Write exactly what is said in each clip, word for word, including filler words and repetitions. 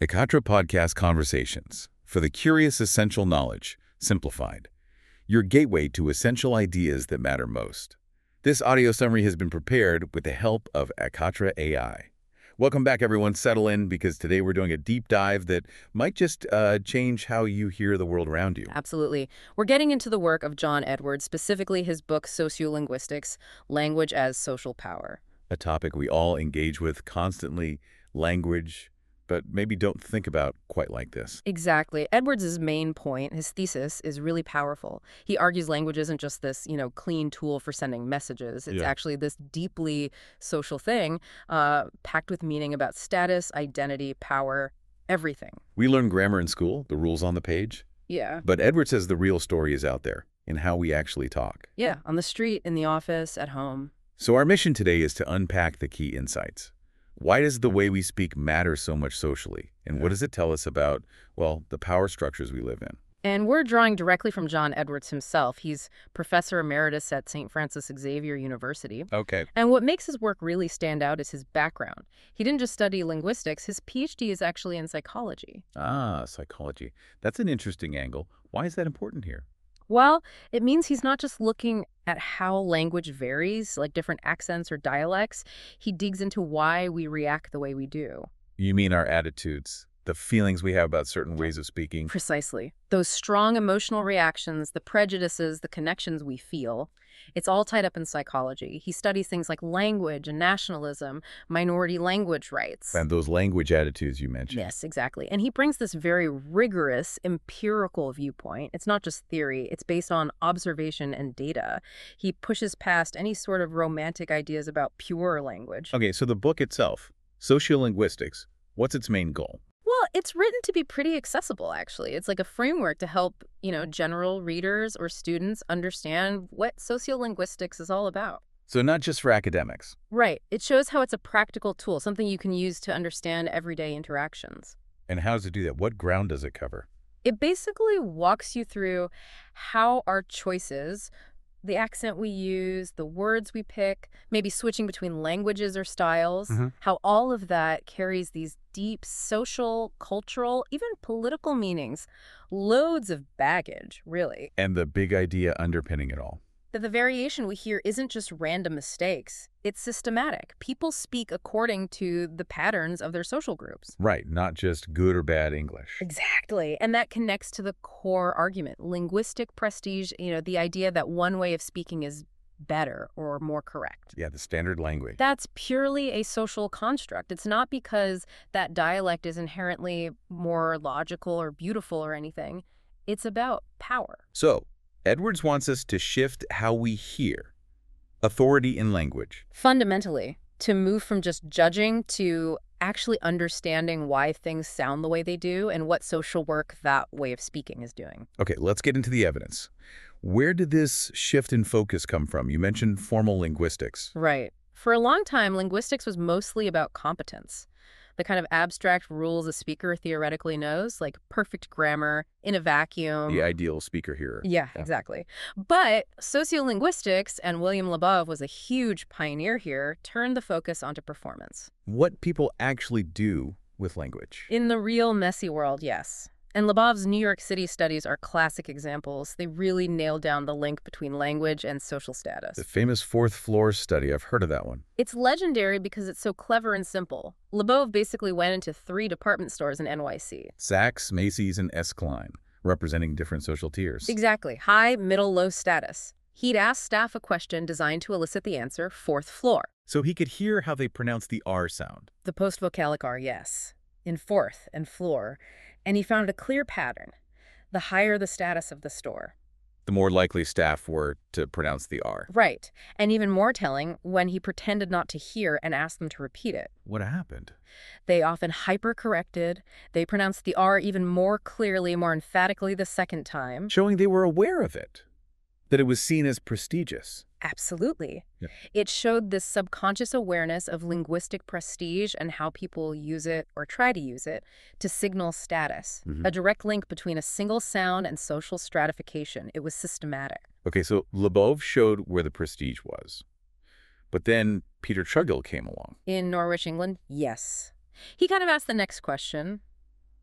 Ekatra Podcast Conversations for the curious essential knowledge, simplified. Your gateway to essential ideas that matter most. This audio summary has been prepared with the help of Ekatra A I. Welcome back, everyone. Settle in, because today we're doing a deep dive that might just uh, change how you hear the world around you. Absolutely. We're getting into the work of John Edwards, specifically his book Sociolinguistics, Language as Social Power. A topic we all engage with constantly, language, but maybe don't think about quite like this. Exactly. Edwards' main point, his thesis, is really powerful. He argues language isn't just this, you know, clean tool for sending messages. It's Yeah. actually this deeply social thing, uh, packed with meaning about status, identity, power, everything. We learn grammar in school, the rules on the page, Yeah. but Edward says the real story is out there in how we actually talk. Yeah, on the street, in the office, at home. So our mission today is to unpack the key insights. Why does the way we speak matter so much socially? And what does it tell us about, well, the power structures we live in? And we're drawing directly from John Edwards himself. He's professor emeritus at Saint Francis Xavier University. Okay. And what makes his work really stand out is his background. He didn't just study linguistics. His P H D is actually in psychology. Ah, psychology. That's an interesting angle. Why is that important here? Well, it means he's not just looking at how language varies, like different accents or dialects. He digs into why we react the way we do. You mean our attitudes, the feelings we have about certain ways of speaking? Precisely. Those strong emotional reactions, the prejudices, the connections we feel, it's all tied up in psychology. He studies things like language and nationalism, minority language rights. And those language attitudes you mentioned. Yes, exactly. And he brings this very rigorous empirical viewpoint. It's not just theory. It's based on observation and data. He pushes past any sort of romantic ideas about pure language. Okay, so the book itself, Sociolinguistics, what's its main goal? Well, it's written to be pretty accessible, actually. It's like a framework to help, you know, general readers or students understand what sociolinguistics is all about. So not just for academics. Right. It shows how it's a practical tool, something you can use to understand everyday interactions. And how does it do that? What ground does it cover? It basically walks you through how our choices, the accent we use, the words we pick, maybe switching between languages or styles, Mm-hmm. how all of that carries these deep social, cultural, even political meanings, loads of baggage, really. And the big idea underpinning it all. That the variation we hear isn't just random mistakes, it's systematic. People speak according to the patterns of their social groups. Right, not just good or bad English. Exactly. And that connects to the core argument. Linguistic prestige, you know, the idea that one way of speaking is better or more correct. Yeah, the standard language. That's purely a social construct. It's not because that dialect is inherently more logical or beautiful or anything. It's about power. So, Edwards wants us to shift how we hear authority in language. Fundamentally, to move from just judging to actually understanding why things sound the way they do and what social work that way of speaking is doing. Okay, let's get into the evidence. Where did this shift in focus come from? You mentioned formal linguistics. Right. For a long time, linguistics was mostly about competence. The kind of abstract rules a speaker theoretically knows, like perfect grammar, in a vacuum. The ideal speaker-hearer. Yeah, Yeah. exactly. But sociolinguistics, and William Labov was a huge pioneer here, turned the focus onto performance. What people actually do with language. In the real messy world, yes. And Labov's New York City studies are classic examples. They really nailed down the link between language and social status. The famous fourth floor study, I've heard of that one. It's legendary because it's so clever and simple. Labov basically went into three department stores in N Y C. Saks, Macy's, and S. Klein, representing different social tiers. Exactly. High, middle, low status. He'd ask staff a question designed to elicit the answer, fourth floor. So he could hear how they pronounce the R sound. The post-vocalic R, yes. In fourth and floor. And he found a clear pattern. The higher the status of the store. The more likely staff were to pronounce the R. Right. And even more telling, when he pretended not to hear and asked them to repeat it. What happened? They often hyper-corrected. They pronounced the R even more clearly, more emphatically the second time. Showing they were aware of it. That it was seen as prestigious. Absolutely. Yeah. It showed this subconscious awareness of linguistic prestige and how people use it or try to use it to signal status. Mhm. A direct link between a single sound and social stratification. It was systematic. Okay, so Labov showed where the prestige was. But then Peter Trugill came along. In Norwich, England, yes. He kind of asked the next question.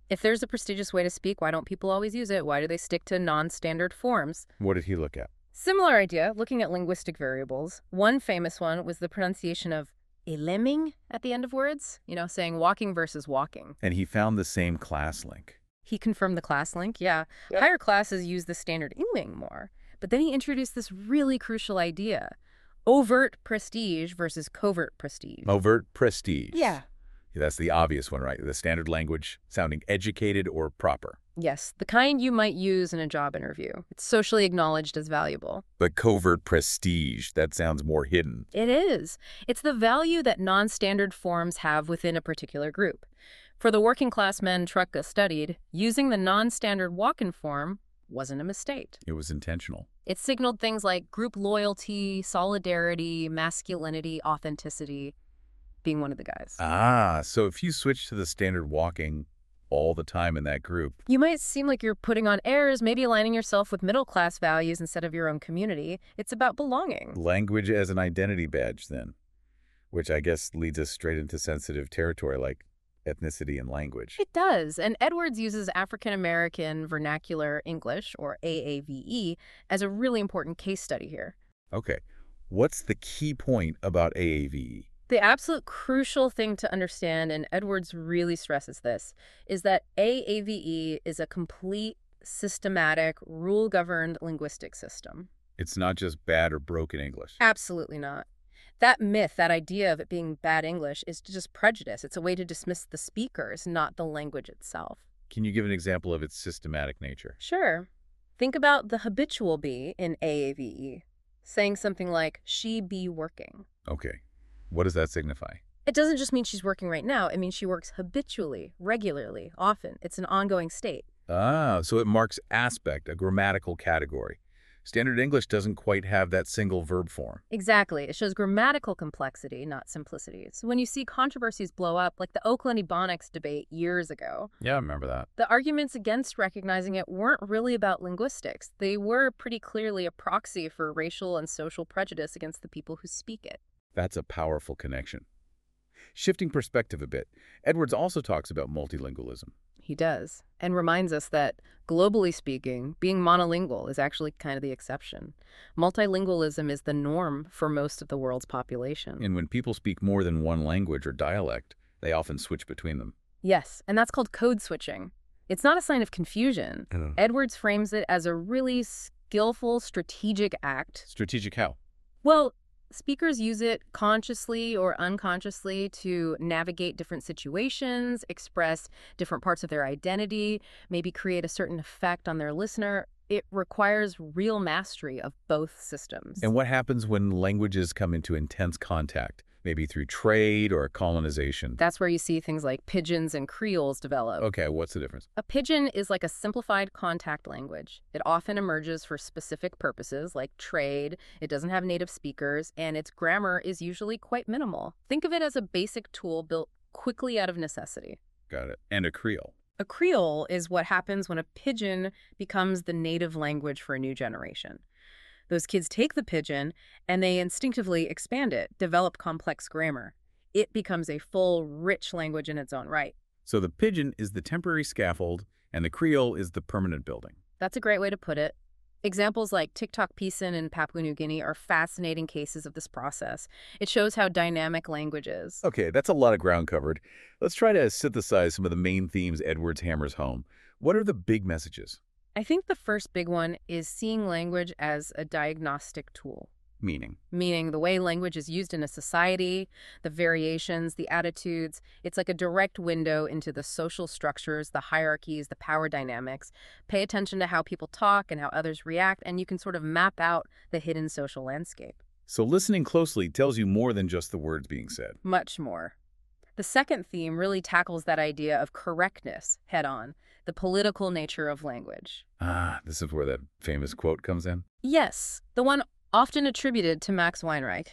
If there's a prestigious way to speak, why don't people always use it? Why do they stick to non-standard forms? What did he look at? Similar idea, looking at linguistic variables. One famous one was the pronunciation of elemming at the end of words, you know, saying walking versus walking. And he found the same class link. He confirmed the class link, yeah. Yep. Higher classes use the standard Iling more. But then he introduced this really crucial idea. Overt prestige versus covert prestige. Overt prestige. Yeah. That's the obvious one, right? The standard language sounding educated or proper. Yes, the kind you might use in a job interview. It's socially acknowledged as valuable. But covert prestige, that sounds more hidden. It is. It's the value that non-standard forms have within a particular group. For the working class men Trutka studied, using the non-standard walk-in form wasn't a mistake. It was intentional. It signaled things like group loyalty, solidarity, masculinity, authenticity, being one of the guys. Ah, so if you switch to the standard walking all the time in that group, you might seem like you're putting on airs, maybe aligning yourself with middle-class values instead of your own community. It's about belonging. Language as an identity badge, then, which I guess leads us straight into sensitive territory like ethnicity and language. It does, and Edwards uses African American Vernacular English, or A A V E, as a really important case study here. Okay, what's the key point about A A V E? The absolute crucial thing to understand, and Edwards really stresses this, is that A A V E is a complete, systematic, rule-governed linguistic system. It's not just bad or broken English. Absolutely not. That myth, that idea of it being bad English, is just prejudice. It's a way to dismiss the speakers, not the language itself. Can you give an example of its systematic nature? Sure. Think about the habitual be in A A V E, saying something like, she be working. Okay. What does that signify? It doesn't just mean she's working right now. It means she works habitually, regularly, often. It's an ongoing state. Ah, so it marks aspect, a grammatical category. Standard English doesn't quite have that single verb form. Exactly. It shows grammatical complexity, not simplicity. So when you see controversies blow up, like the Oakland Ebonics debate years ago, Yeah, I remember that. the arguments against recognizing it weren't really about linguistics. They were pretty clearly a proxy for racial and social prejudice against the people who speak it. That's a powerful connection. Shifting perspective a bit, Edwards also talks about multilingualism. He does, and reminds us that, globally speaking, being monolingual is actually kind of the exception. Multilingualism is the norm for most of the world's population. And when people speak more than one language or dialect, they often switch between them. Yes, and that's called code switching. It's not a sign of confusion. Oh. Edwards frames it as a really skillful, strategic act. Strategic how? Well, speakers use it consciously or unconsciously to navigate different situations, express different parts of their identity, maybe create a certain effect on their listener. It requires real mastery of both systems. And what happens when languages come into intense contact, maybe through trade or colonization? That's where you see things like pidgins and creoles develop. Okay, what's the difference? A pidgin is like a simplified contact language. It often emerges for specific purposes like trade, it doesn't have native speakers, and its grammar is usually quite minimal. Think of it as a basic tool built quickly out of necessity. Got it. And a Creole. A creole is what happens when a pidgin becomes the native language for a new generation. Those kids take the pidgin and they instinctively expand it, develop complex grammar. It becomes a full, rich language in its own right. So the pidgin is the temporary scaffold, and the Creole is the permanent building. That's a great way to put it. Examples like TikTok Pisin in Papua New Guinea are fascinating cases of this process. It shows how dynamic language is. Okay, that's a lot of ground covered. Let's try to synthesize some of the main themes Edwards hammers home. What are the big messages? I think the first big one is seeing language as a diagnostic tool. Meaning? Meaning the way language is used in a society, the variations, the attitudes. It's like a direct window into the social structures, the hierarchies, the power dynamics. Pay attention to how people talk and how others react, and you can sort of map out the hidden social landscape. So listening closely tells you more than just the words being said. Much more. The second theme really tackles that idea of correctness head-on, the political nature of language. Ah, this is where that famous quote comes in. Yes, the one often attributed to Max Weinreich.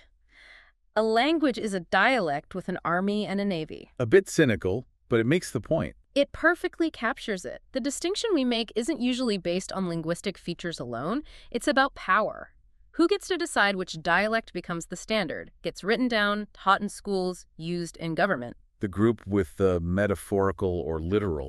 A language is a dialect with an army and a navy. A bit cynical, but it makes the point. It perfectly captures it. The distinction we make isn't usually based on linguistic features alone. It's about power. Who gets to decide which dialect becomes the standard, gets written down, taught in schools, used in government? The group with the metaphorical or literal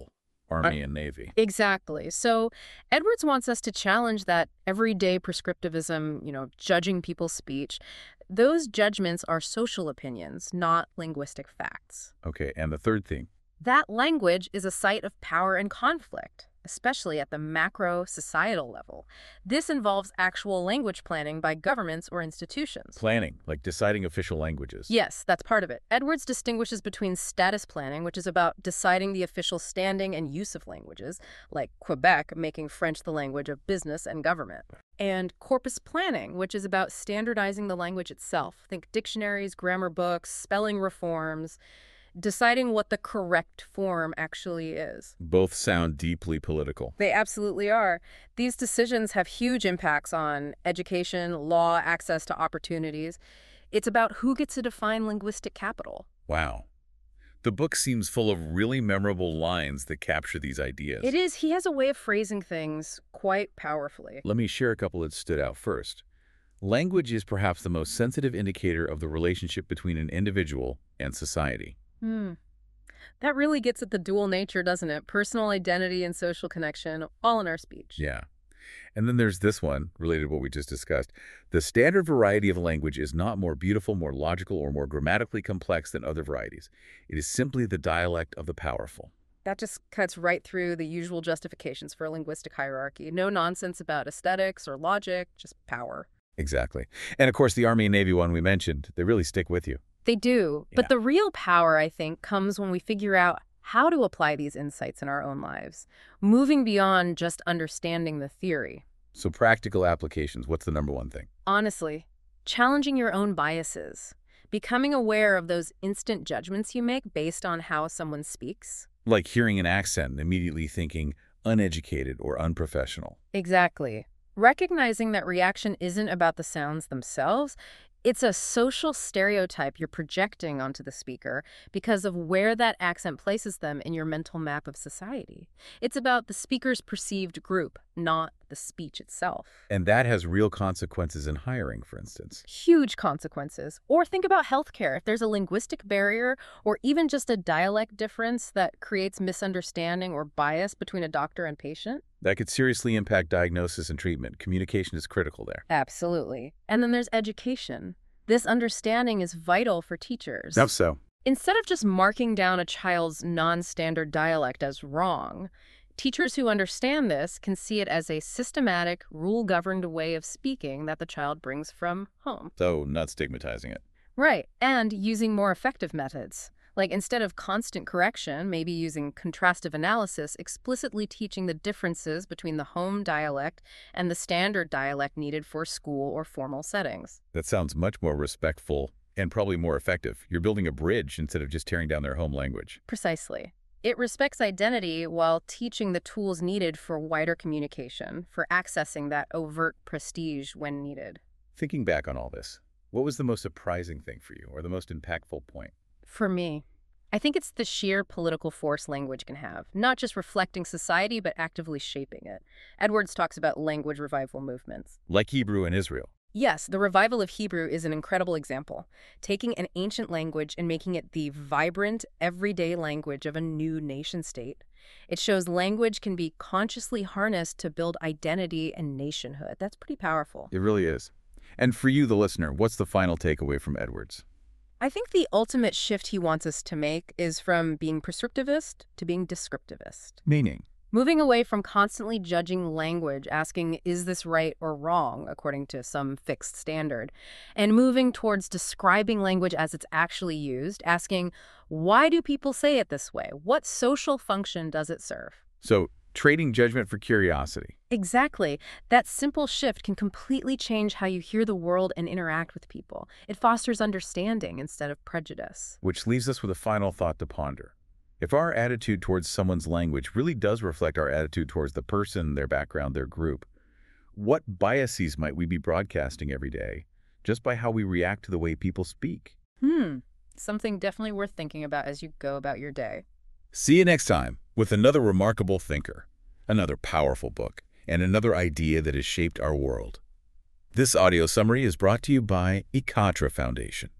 Army and Navy. Exactly. So Edwards wants us to challenge that everyday prescriptivism, you know, judging people's speech. Those judgments are social opinions, not linguistic facts. Okay, and the third thing. That language is a site of power and conflict, especially at the macro societal level. This involves actual language planning by governments or institutions. Planning, like deciding official languages. Yes, that's part of it. Edwards distinguishes between status planning, which is about deciding the official standing and use of languages, like Quebec making French the language of business and government, and corpus planning, which is about standardizing the language itself. Think dictionaries, grammar books, spelling reforms, deciding what the correct form actually is. Both sound deeply political. They absolutely are. These decisions have huge impacts on education, law, access to opportunities. It's about who gets to define linguistic capital. Wow. The book seems full of really memorable lines that capture these ideas. It is. He has a way of phrasing things quite powerfully. Let me share a couple that stood out first. Language is perhaps the most sensitive indicator of the relationship between an individual and society. Hmm. That really gets at the dual nature, doesn't it? Personal identity and social connection, all in our speech. Yeah. And then there's this one, related to what we just discussed. The standard variety of language is not more beautiful, more logical, or more grammatically complex than other varieties. It is simply the dialect of the powerful. That just cuts right through the usual justifications for a linguistic hierarchy. No nonsense about aesthetics or logic, just power. Exactly. And of course, the Army and Navy one we mentioned, they really stick with you. They do. Yeah. But the real power, I think, comes when we figure out how to apply these insights in our own lives, moving beyond just understanding the theory. So practical applications, what's the number one thing? Honestly, challenging your own biases, becoming aware of those instant judgments you make based on how someone speaks. Like hearing an accent and immediately thinking uneducated or unprofessional. Exactly. Recognizing that reaction isn't about the sounds themselves. It's a social stereotype you're projecting onto the speaker because of where that accent places them in your mental map of society. It's about the speaker's perceived group, not the speech itself. And that has real consequences in hiring, for instance. Huge consequences. Or think about healthcare. If there's a linguistic barrier or even just a dialect difference that creates misunderstanding or bias between a doctor and patient. That could seriously impact diagnosis and treatment. Communication is critical there. Absolutely. And then there's education. This understanding is vital for teachers. How so? Instead of just marking down a child's non-standard dialect as wrong, teachers who understand this can see it as a systematic, rule-governed way of speaking that the child brings from home. So, not stigmatizing it. Right, and using more effective methods. Like instead of constant correction, maybe using contrastive analysis, explicitly teaching the differences between the home dialect and the standard dialect needed for school or formal settings. That sounds much more respectful and probably more effective. You're building a bridge instead of just tearing down their home language. Precisely. It respects identity while teaching the tools needed for wider communication, for accessing that overt prestige when needed. Thinking back on all this, what was the most surprising thing for you or the most impactful point? For me, I think it's the sheer political force language can have, not just reflecting society, but actively shaping it. Edwards talks about language revival movements. Like Hebrew in Israel. Yes, the revival of Hebrew is an incredible example, taking an ancient language and making it the vibrant, everyday language of a new nation-state. It shows language can be consciously harnessed to build identity and nationhood. That's pretty powerful. It really is. And for you, the listener, what's the final takeaway from Edwards? I think the ultimate shift he wants us to make is from being prescriptivist to being descriptivist. Meaning? Moving away from constantly judging language, asking, is this right or wrong, according to some fixed standard, and moving towards describing language as it's actually used, asking, why do people say it this way? What social function does it serve? So, trading judgment for curiosity. Exactly. That simple shift can completely change how you hear the world and interact with people. It fosters understanding instead of prejudice. Which leaves us with a final thought to ponder. If our attitude towards someone's language really does reflect our attitude towards the person, their background, their group, what biases might we be broadcasting every day just by how we react to the way people speak? Hmm. Something definitely worth thinking about as you go about your day. See you next time with another remarkable thinker, another powerful book, and another idea that has shaped our world. This audio summary is brought to you by Ikatra Foundation.